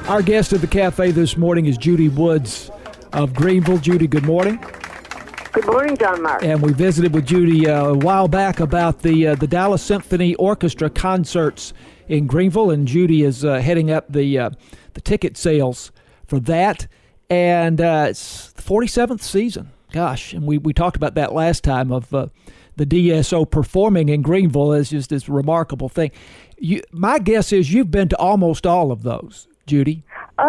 Our guest at the cafe this morning is Judy Woods of Greenville. Judy, good morning. Good morning, John Mark. And we visited with Judy a while back about the Dallas Symphony Orchestra concerts in Greenville, and Judy is heading up the ticket sales for that. And it's the 47th season. Gosh, and we talked about that last time of the DSO performing in Greenville is just this remarkable thing. My guess is you've been to almost all of those, Judy.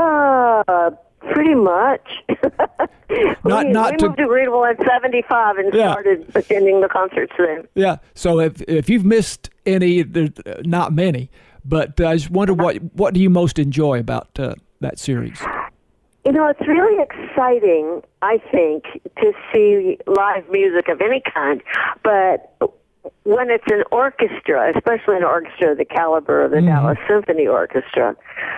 Pretty much. we moved to Greenville in 75 and started attending the concerts then. Yeah, so if you've missed any, there's not many, but I just wonder what do you most enjoy about that series? You know, it's really exciting, I think, to see live music of any kind, but when it's an orchestra, especially an orchestra of the caliber of the Dallas Symphony Orchestra,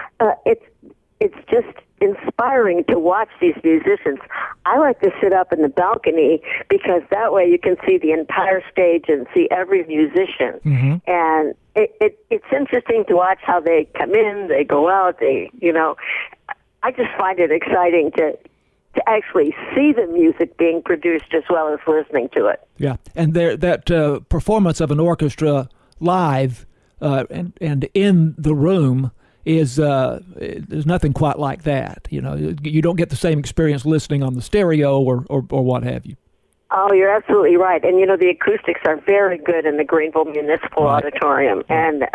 it's just inspiring to watch these musicians. I like to sit up in the balcony because that way you can see the entire stage and see every musician. Mm-hmm. And it's interesting to watch how they come in, they go out, I just find it exciting to actually see the music being produced as well as listening to it. Yeah, and that performance of an orchestra live and in the room is there's nothing quite like that. You know, you don't get the same experience listening on the stereo or what have you. Oh, you're absolutely right. And, the acoustics are very good in the Greenville Municipal Auditorium. And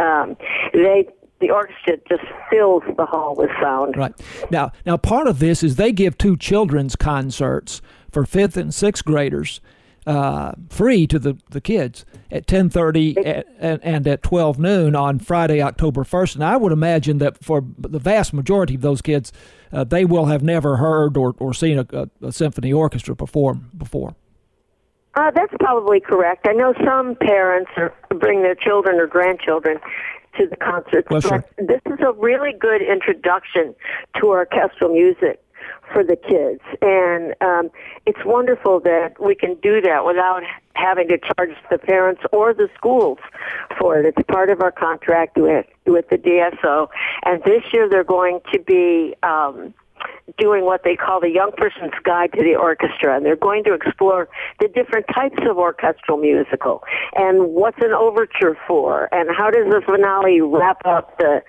the orchestra just fills the hall with sound. Right. Now, part of this is they give 2 children's concerts for 5th and 6th graders free to the kids at 10:30 and at 12 noon on Friday, October 1st. And I would imagine that for the vast majority of those kids, they will have never heard or seen a symphony orchestra perform before. That's probably correct. I know some parents bring their children or grandchildren to the concerts, well, sure. But this is a really good introduction to orchestral music for the kids. And it's wonderful that we can do that without having to charge the parents or the schools for it. It's part of our contract with the DSO. And this year they're going to be doing what they call the Young Person's Guide to the Orchestra, and they're going to explore the different types of orchestral musical and what's an overture for, and how does the finale wrap up the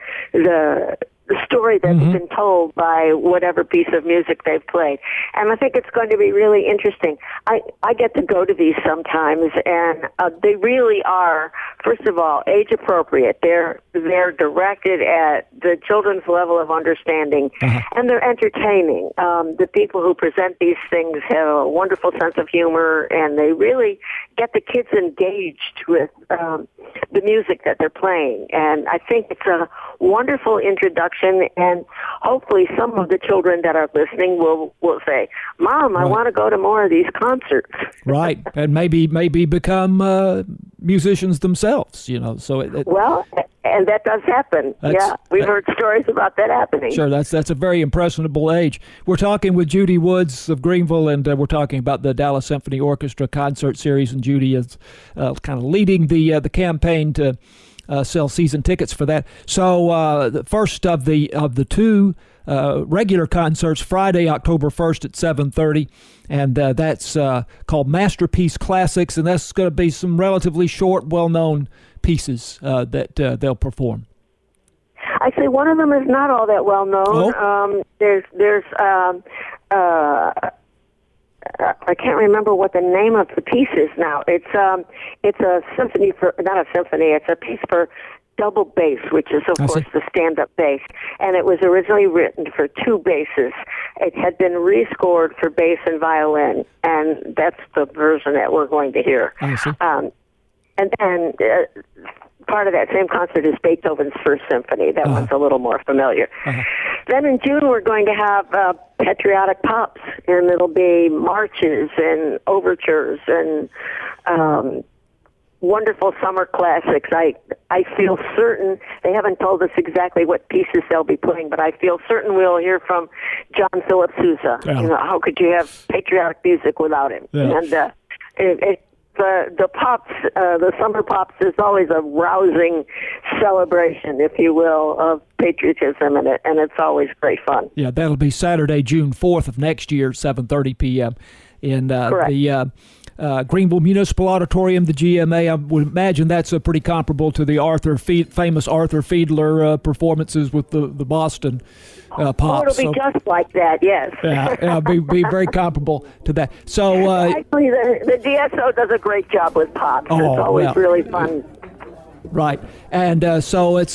story that's been told by whatever piece of music they've played. And I think it's going to be really interesting. I get to go to these sometimes, and they really are, first of all, age appropriate. They're directed at the children's level of understanding, and they're entertaining. The people who present these things have a wonderful sense of humor, and they really get the kids engaged with the music that they're playing. And I think it's a wonderful introduction, and hopefully some of the children that are listening will say, "Mom, I want to go to more of these concerts." Right, and maybe become musicians themselves, So and that does happen. Yeah, we've heard stories about that happening. Sure, that's a very impressionable age. We're talking with Judy Woods of Greenville, and we're talking about the Dallas Symphony Orchestra concert series, and Judy is kind of leading the campaign to sell season tickets for that. So the first of the 2 regular concerts, Friday, October 1st at 7:30, and that's called Masterpiece Classics, and that's going to be some relatively short, well-known pieces that they'll perform. Actually, one of them is not all that well known. Oh. There's I can't remember what the name of the piece is now. It's a symphony not a symphony. It's a piece for double bass, which is, of course, the stand-up bass. And it was originally written for 2 basses. It had been rescored for bass and violin, and that's the version that we're going to hear. I see. And then part of that same concert is Beethoven's First Symphony. That one's a little more familiar. Then in June, we're going to have patriotic pops, and it'll be marches and overtures and wonderful summer classics. I feel certain, they haven't told us exactly what pieces they'll be playing, but I feel certain we'll hear from John Philip Sousa. Yeah. How could you have patriotic music without him? Yeah. And the Pops, the Summer Pops, is always a rousing celebration, if you will, of patriotism, and it's always great fun. Yeah, that'll be Saturday, June 4th of next year, 7:30 p.m. in the Greenville Municipal Auditorium, the GMA. I would imagine that's pretty comparable to the famous Arthur Fiedler performances with the Boston Pops. Oh, it'll be just like that, yes. Yeah, be very comparable to that. So actually, the DSO does a great job with Pops. It's always really fun. Right, and so it's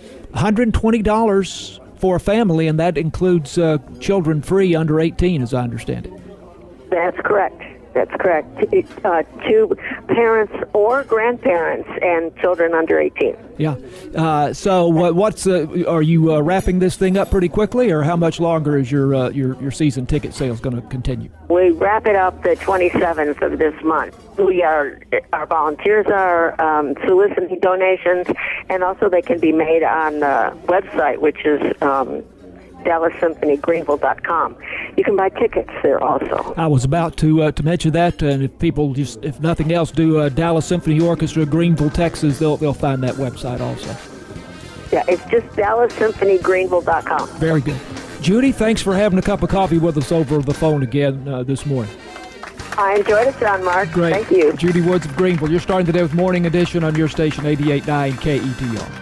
$120 for a family, and that includes children free under 18, as I understand it. That's correct. That's correct. To parents or grandparents and children under 18. Yeah. So are you wrapping this thing up pretty quickly, or how much longer is your season ticket sales going to continue? We wrap it up the 27th of this month. Our volunteers are soliciting donations, and also they can be made on the website, which is DallasSymphonyGreenville.com. You can buy tickets there also. I was about to mention that, and if people if nothing else, do Dallas Symphony Orchestra, Greenville, Texas, they'll find that website also. Yeah, it's just DallasSymphonyGreenville.com. Very good. Judy, thanks for having a cup of coffee with us over the phone again this morning. I enjoyed it, John Mark. Great. Thank you. Judy Woods of Greenville. You're starting the day with Morning Edition on your station, 88.9 KETR.